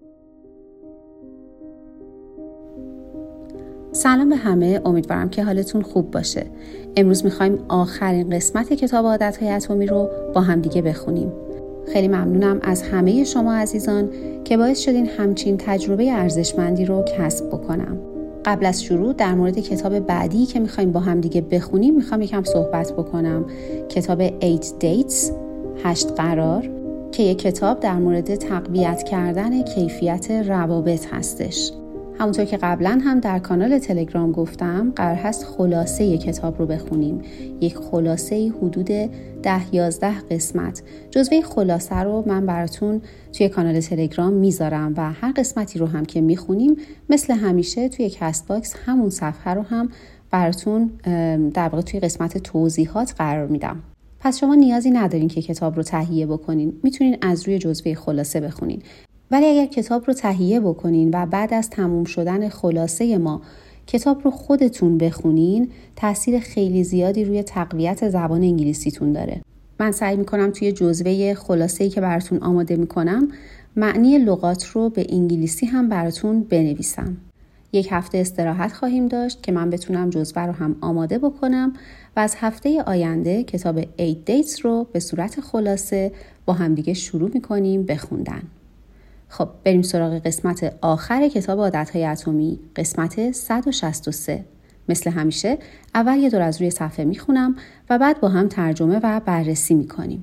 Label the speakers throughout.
Speaker 1: سلام به همه، امیدوارم که حالتون خوب باشه. امروز میخوایم آخرین قسمت کتاب عادت‌های اتمی رو با هم دیگه بخونیم. خیلی ممنونم از همه شما عزیزان که باعث شدین همچین تجربه ارزشمندی رو کسب بکنم. قبل از شروع در مورد کتاب بعدی که میخوایم با هم دیگه بخونیم میخوام یکم صحبت بکنم. کتاب 8 Dates 8 قرار که یک کتاب در مورد تقویت کردن کیفیت روابط هستش. همونطور که قبلا هم در کانال تلگرام گفتم قرار هست خلاصه کتاب رو بخونیم. یک خلاصه حدود 10-11 قسمت. جزوه خلاصه رو من براتون توی کانال تلگرام میذارم و هر قسمتی رو هم که میخونیم مثل همیشه توی کست باکس همون صفحه رو هم براتون در واقع توی قسمت توضیحات قرار میدم. پس شما نیازی ندارین که کتاب رو تهیه بکنین. میتونین از روی جزوه خلاصه بخونین. ولی اگر کتاب رو تهیه بکنین و بعد از تموم شدن خلاصه ما کتاب رو خودتون بخونین، تاثیر خیلی زیادی روی تقویت زبان انگلیسیتون داره. من سعی میکنم توی جزوه خلاصه‌ای که براتون آماده میکنم معنی لغات رو به انگلیسی هم براتون بنویسم. یک هفته استراحت خواهیم داشت که من بتونم جزوه رو هم آماده بکنم و از هفته آینده کتاب 8 Dates رو به صورت خلاصه با همدیگه شروع میکنیم بخوندن. خب بریم سراغ قسمت آخر کتاب عادت‌های اتمی، قسمت 163. مثل همیشه اول یه دور از روی صفحه میخونم و بعد با هم ترجمه و بررسی میکنیم.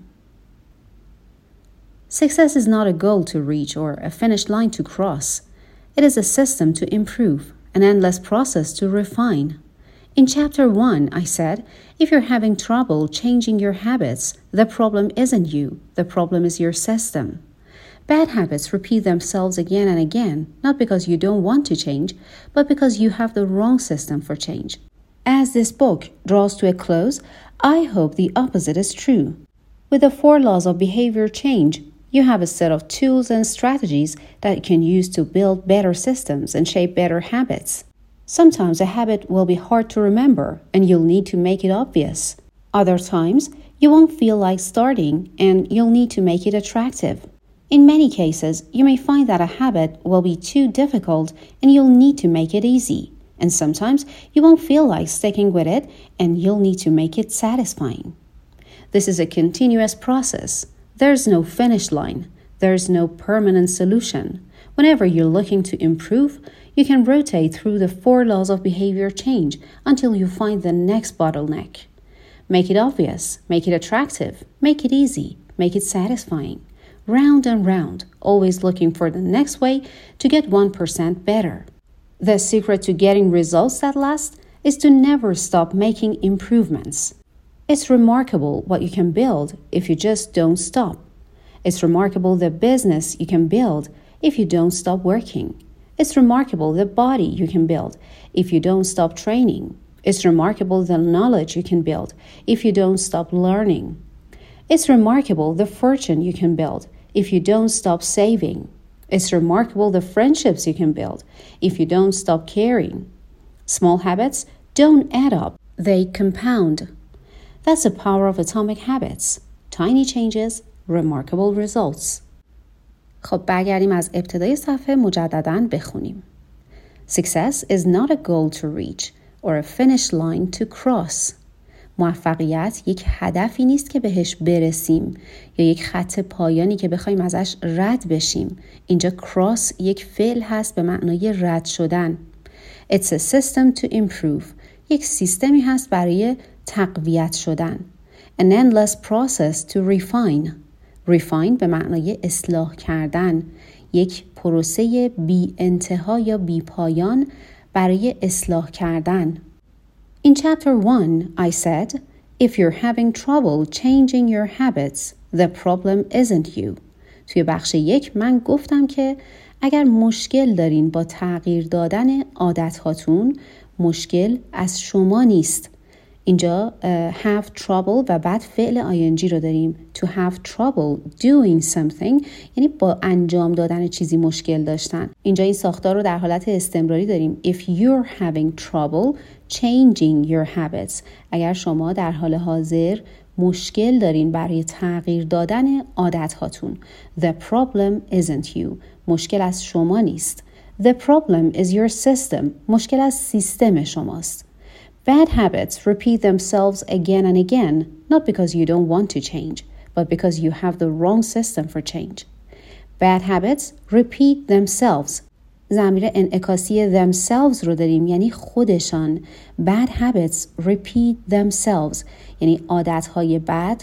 Speaker 1: Success is not a goal to reach or a finish line to cross. It is a system to improve, an endless process to refine. In chapter 1, I said, if you're having trouble changing your habits, the problem isn't you, the problem is your system. Bad habits repeat themselves again and again, not because you don't want to change, but because you have the wrong system for change. As this book draws to a close, I hope the opposite is true. With the 4 laws of behavior change, you have a set of tools and strategies that you can use to build better systems and shape better habits. Sometimes a habit will be hard to remember and you'll need to make it obvious. Other times, you won't feel like starting and you'll need to make it attractive. In many cases, you may find that a habit will be too difficult and you'll need to make it easy. And sometimes you won't feel like sticking with it and you'll need to make it satisfying. This is a continuous process. There's no finish line. There's no permanent solution. Whenever you're looking to improve, you can rotate through the 4 laws of behavior change until you find the next bottleneck. Make it obvious. Make it attractive. Make it easy. Make it satisfying. Round and round, always looking for the next way to get 1% better. The secret to getting results that last is to never stop making improvements. It's remarkable what you can build if you just don't stop. It's remarkable the business you can build if you don't stop working. It's remarkable the body you can build if you don't stop training. It's remarkable the knowledge you can build if you don't stop learning. It's remarkable the fortune you can build if you don't stop saving. It's remarkable the friendships you can build if you don't stop caring. Small habits don't add up, they compound. That's the power of atomic habits. Tiny changes, remarkable results. خب برگردیم از ابتدای صفحه مجدداً بخونیم. Success is not a goal to reach or a finish line to cross. موفقیت یک هدفی نیست که بهش برسیم یا یک خط پایانی که بخوایم ازش رد بشیم. اینجا cross یک فعل هست به معنای رد شدن. It's a system to improve. یک سیستمی هست برای تقویت شدن. An endless process to refine. Refine به معنای اصلاح کردن. یک پروسه بی انتها یا بی پایان برای اصلاح کردن. In chapter 1, I said, if you're having trouble changing your habits, the problem isn't you. توی بخش 1 من گفتم که اگر مشکل دارین با تغییر دادن عادت‌هاتون، مشکل از شما نیست. اینجا have trouble و بعد فعل ing رو داریم. To have trouble doing something یعنی با انجام دادن چیزی مشکل داشتن. اینجا این ساختار رو در حالت استمراری داریم. If you're having trouble changing your habits. اگر شما در حال حاضر مشکل دارین برای تغییر دادن عادت‌هاتون. The problem isn't you. مشکل از شما نیست. The problem is your system. مشکل از سیستم شماست. Bad habits repeat themselves again and again, not because you don't want to change, but because you have the wrong system for change. Bad habits repeat themselves. ضمیر انعکاسی themselves رو داریم، یعنی خودشان. Bad habits repeat themselves، یعنی عادتهای بد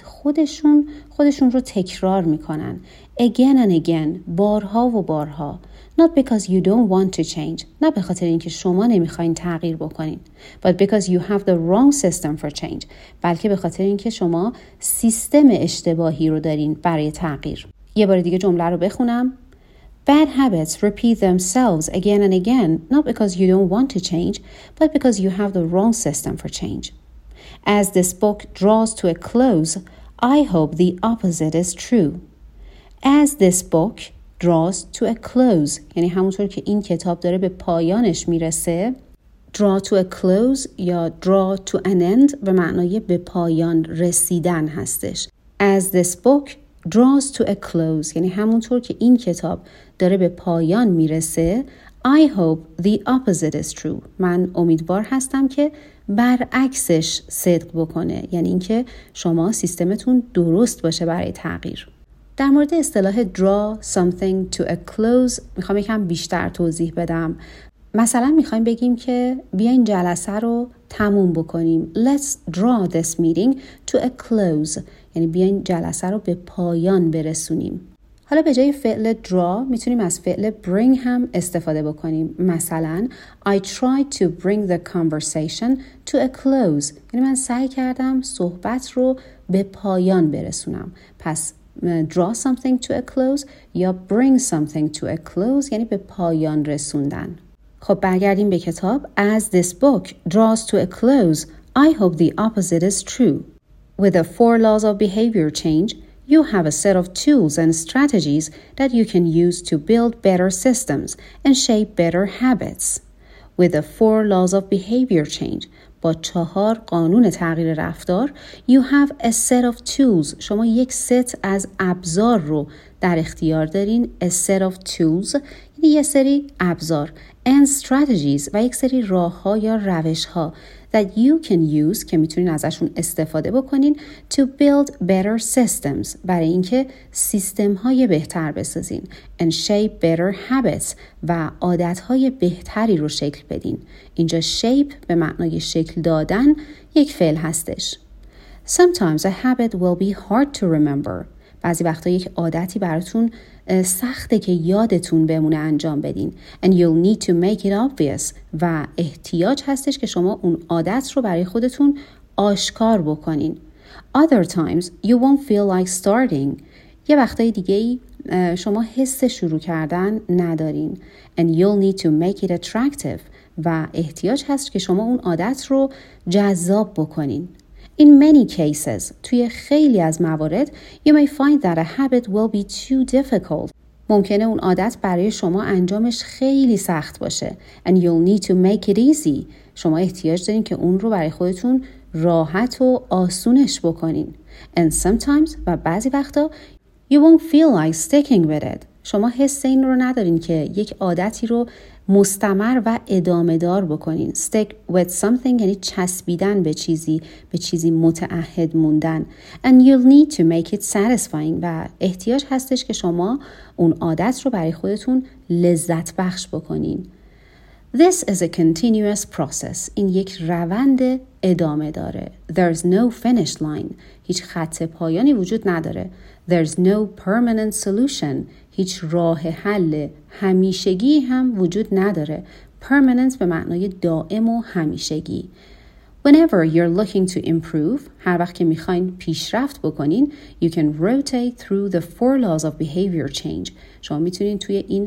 Speaker 1: خودشون رو تکرار میکنن. Again and again، بارها و بارها. Not because you don't want to change، نه به خاطر اینکه شما نمیخواین تغییر بکنین. But because you have the wrong system for change، بلکه به خاطر اینکه شما سیستم اشتباهی رو دارین برای تغییر. یه بار دیگه جمله رو بخونم. Bad habits repeat themselves again and again, not because you don't want to change, but because you have the wrong system for change. As this book draws to a close, I hope the opposite is true. As this book draws to a close، یعنی همونطور که این کتاب داره به پایانش میرسه. Draw to a close یا draw to an end به معنای به پایان رسیدن هستش. As this book draws to a close، یعنی همونطور که این کتاب داره به پایان میرسه. I hope the opposite is true. من امیدوار هستم که برعکسش صدق بکنه، یعنی اینکه شما سیستمتون درست باشه برای تغییر. در مورد اصطلاح draw something to a close میخوام یکم بیشتر توضیح بدم. مثلا میخوایم بگیم که بیاین جلسه رو تموم بکنیم. Let's draw this meeting to a close، یعنی بیاین جلسه رو به پایان برسونیم. حالا به جای فعل draw میتونیم از فعل bring هم استفاده بکنیم. مثلا I tried to bring the conversation to a close، یعنی من سعی کردم صحبت رو به پایان برسونم. پس draw something to a close یا bring something to a close یعنی به پایان رسوندن. خب برگردیم به کتاب. As this book draws to a close, I hope the opposite is true. With the 4 laws of behavior change, you have a set of tools and strategies that you can use to build better systems and shape better habits. With the 4 laws of behavior change, با 4 قانون تغییر رفتار، you have a set of tools. شما یک ست از ابزار رو در اختیار دارین. A set of tools یعنی یه سری ابزار. And strategies و یک سری راه‌ها یا روش‌ها that you can use که میتونین ازشون استفاده بکنین to build better systems برای اینکه سیستم‌های بهتر بسازین and shape better habits و عادت‌های بهتری رو شکل بدین. اینجا shape به معنای شکل دادن یک فعل هستش. Sometimes a habit will be hard to remember. بعضی وقتا یک عادتی براتون سخته که یادتون بمونه انجام بدین. And you'll need to make it obvious. و احتیاج هستش که شما اون عادت رو برای خودتون آشکار بکنین. Other times you won't feel like starting. یه وقتای دیگه شما حس شروع کردن ندارین. And you'll need to make it attractive. و احتیاج هست که شما اون عادت رو جذاب بکنین. In many cases, توی خیلی از موارد, you may find that a habit will be too difficult. ممکنه اون عادت برای شما انجامش خیلی سخت باشه. And you'll need to make it easy. شما احتیاج دارین که اون رو برای خودتون راحت و آسونش بکنین. And sometimes, و بعضی وقتا, you won't feel like sticking with it. شما حس این رو ندارین که یک عادتی رو مستمر و ادامه دار بکنین. Stick with something یعنی چسبیدن به چیزی متعهد موندن. And you'll need to make it satisfying و احتیاج هستش که شما اون عادت رو برای خودتون لذت بخش بکنین. This is a continuous process. این یک روند ادامه داره. There's no finish line. هیچ خط پایانی وجود نداره. There's no permanent solution. هیچ راه حل همیشگی هم وجود نداره. Permanent به معنای دائم و همیشگی. Whenever you're looking to improve, هر وقت که میخواین پیشرفت بکنین, you can rotate through the 4 laws of behavior change. شما میتونین توی این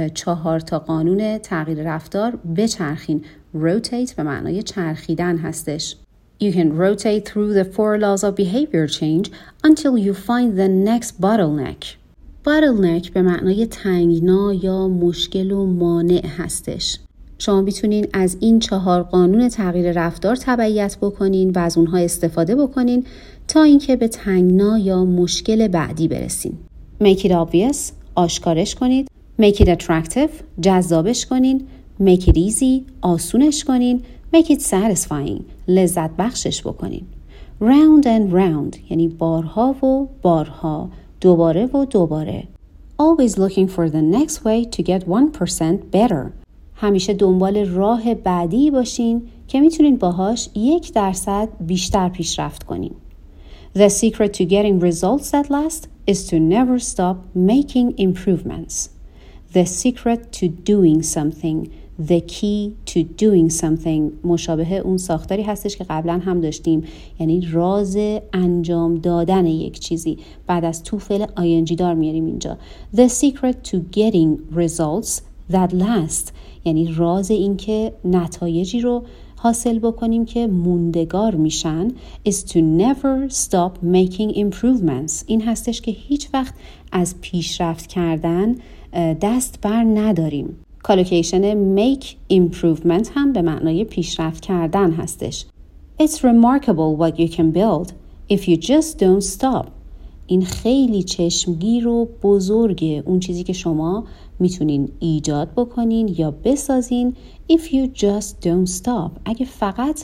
Speaker 1: 4 تا قانون تغییر رفتار بچرخین. Rotate به معنای چرخیدن هستش. You can rotate through the 4 laws of behavior change until you find the next bottleneck. bottleneck به معنای تنگنا یا مشکل و مانع هستش. شما میتونین از این 4 قانون تغییر رفتار تبعیت بکنین و از اونها استفاده بکنین تا اینکه به تنگنا یا مشکل بعدی برسین. Make it obvious، آشکارش کنید. Make it attractive، جذابش کنین. Make it easy، آسونش کنین. Make it satisfying، لذت بخشش بکنین. Round and round یعنی بارها و بارها، دوباره و دوباره. Always looking for the next way to get 1% better. همیشه دنبال راه بعدی باشین که میتونین باهاش 1% بیشتر پیشرفت کنین. The secret to getting results that last is to never stop making improvements. The secret to doing something, the key to doing something مشابه اون ساختاری هستش که قبلا هم داشتیم، یعنی راز انجام دادن یک چیزی. بعد از تو فعل ing دار میاریم اینجا. The secret to getting results that last یعنی راز این که نتایجی رو حاصل بکنیم که موندگار میشن is to never stop making improvements. این هستش که هیچ وقت از پیشرفت کردن دست بر نداریم. کالوکیشن make improvement هم به معنای پیشرفت کردن هستش. It's remarkable what you can build if you just don't stop. این خیلی چشمگیر و بزرگه اون چیزی که شما میتونین ایجاد بکنین یا بسازین if you just don't stop. اگه فقط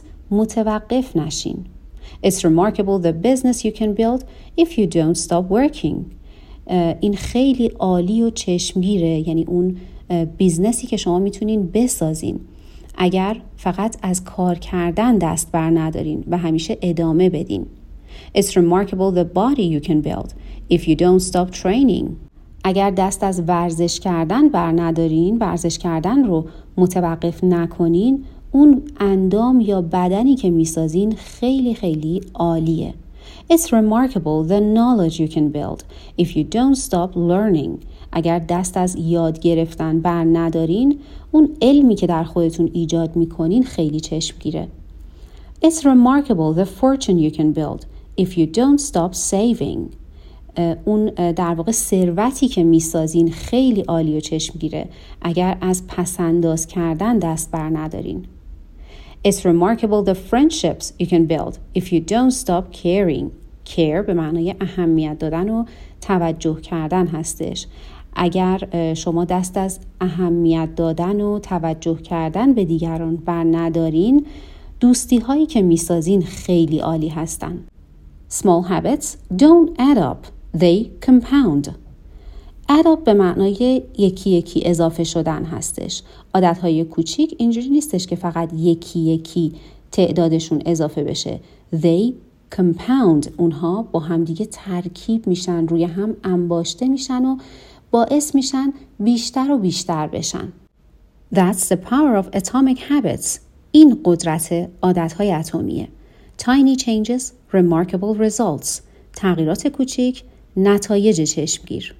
Speaker 1: متوقف نشین. It's remarkable the business you can build if you don't stop working. این خیلی عالی و چشمگیره، یعنی اون بیزنسی که شما میتونین بسازین اگر فقط از کار کردن دست بر ندارین و همیشه ادامه بدین. It's remarkable the body you can build if you don't stop training. اگر دست از ورزش کردن بر ندارین، ورزش کردن رو متوقف نکنین، اون اندام یا بدنی که میسازین خیلی خیلی عالیه. It's remarkable the knowledge you can build if you don't stop learning. اگر دست از یاد گرفتن بر ندارین، اون علمی که در خودتون ایجاد میکنین خیلی چشمگیره. It's remarkable the fortune you can build if you don't stop saving. اون در واقع ثروتی که میسازین خیلی عالی و چشمگیره اگر از پسنداز کردن دست بر ندارین. It's remarkable the friendships you can build if you don't stop caring. Care به معنای اهمیت دادن و توجه کردن هستش. اگر شما دست از اهمیت دادن و توجه کردن به دیگران بر ندارین، دوستی هایی که میسازین خیلی عالی هستن. Small habits don't add up, they compound. add up به معنای یکی یکی اضافه شدن هستش. عادتهای کوچیک اینجوری نیستش که فقط یکی یکی تعدادشون اضافه بشه. They compound. اونها با همدیگه ترکیب میشن، روی هم انباشته میشن و باعث میشن بیشتر و بیشتر بشن. That's the power of atomic habits. این قدرت عادتهای اتمیه. Tiny changes, remarkable results. تغییرات کوچیک، نتایج چشمگیر.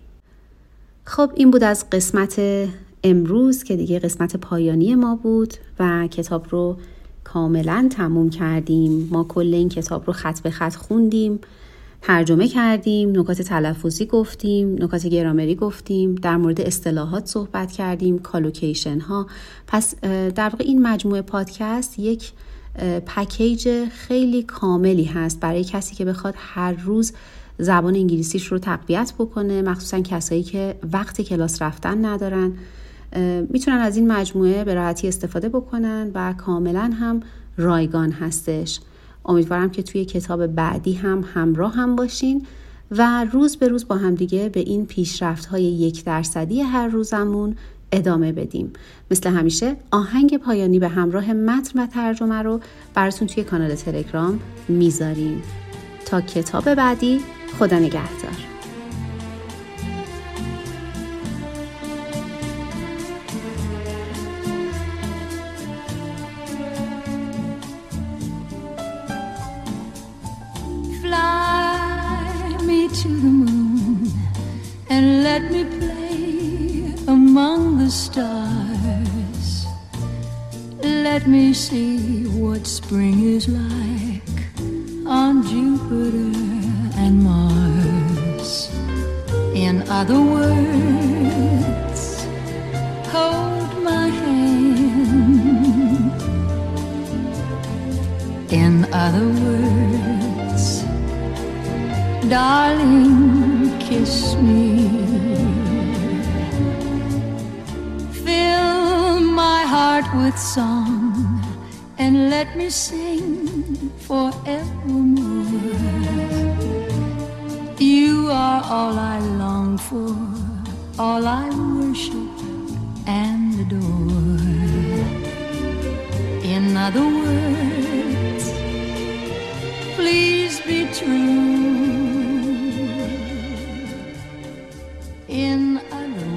Speaker 1: خب این بود از قسمت امروز که دیگه قسمت پایانی ما بود و کتاب رو کاملا تموم کردیم. ما کل این کتاب رو خط به خط خوندیم، ترجمه کردیم، نکات تلفظی گفتیم، نکات گرامری گفتیم، در مورد اصطلاحات صحبت کردیم، کالوکیشن ها. پس در واقع این مجموعه پادکست یک پکیج خیلی کاملی هست برای کسی که بخواد هر روز زبان انگلیسیش رو تقویت بکنه، مخصوصا کسایی که وقت کلاس رفتن ندارن. میتونن از این مجموعه به راحتی استفاده بکنن و کاملا هم رایگان هستش. امیدوارم که توی کتاب بعدی هم همراه هم باشین و روز به روز با هم دیگه به این پیشرفت‌های 1% هر روزمون ادامه بدیم. مثل همیشه آهنگ پایانی به همراه متن و ترجمه رو براتون توی کانال تلگرام میذاریم. تا کتاب بعدی، خدا نگهدار.
Speaker 2: To the moon and let me play among the stars. Let me see what spring is like on Jupiter and Mars. In other words, hold my hand. In other words, with song and let me sing forevermore. You are all I long for, all I worship and adore. In other words, please be true. In other